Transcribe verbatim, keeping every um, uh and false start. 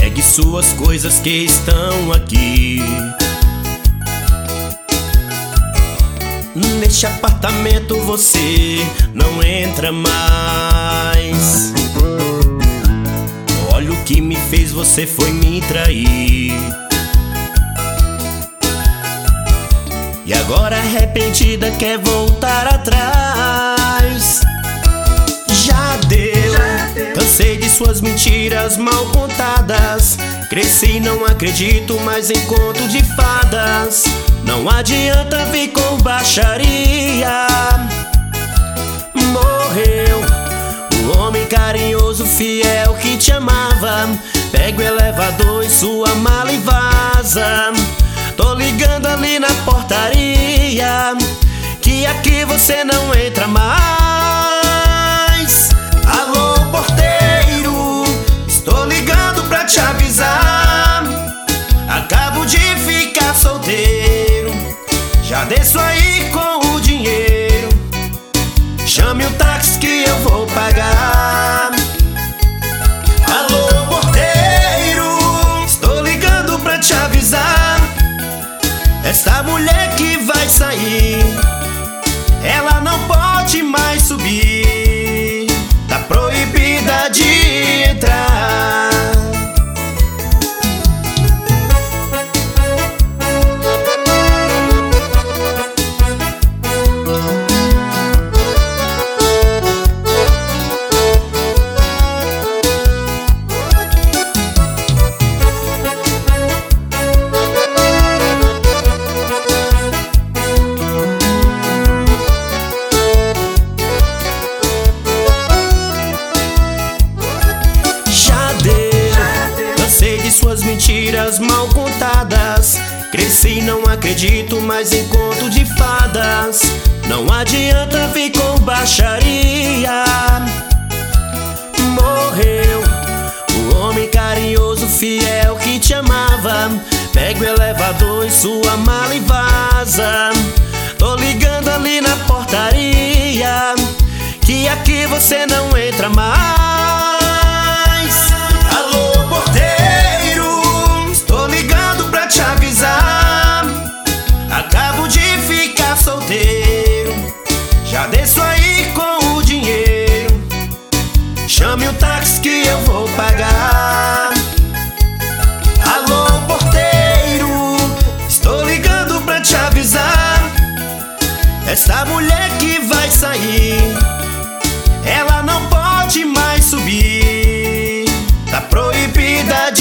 Pegue suas coisas que estão aqui. Neste apartamento você não entra mais. Olha o que me fez, você foi me trair. E agora arrependida quer voltar atrás. Já deu, cansei de suas mentiras mal contadas. Cresci e não acredito mais em conto de fadas. Não adianta vir com baixaria. Morreu o homem carinhoso, fiel que te amava. Pega o elevador e sua mala e vaza. Tô ligando ali na portaria, que aqui você não entra mais. Alô, porteiro, estou ligando pra te avisar. Acabo de ficar solteiro, já desço aí com o dinheiro. Chame o táxi que eu vou pagar. Alô, porteiro, estou ligando pra te avisar. Esta mulher que vai sair, ela não pode mais subir. Tá proibida de entrar. Suas mentiras mal contadas. Cresci e não acredito mais em conto de fadas. Não adianta vir com baixaria. Morreu o homem carinhoso, fiel que te amava. Pega o elevador e sua mala e vaza. Tô ligando ali na portaria, que aqui você não entra mais. Alô, porteiro, estou ligando pra te avisar. Acabo de ficar solteiro, já desço aí com o dinheiro. Chame o táxi que eu vou pagar. Alô, porteiro, estou ligando pra te avisar. Essa mulher que vai sair, ela não pode mais subir. Tá proibida de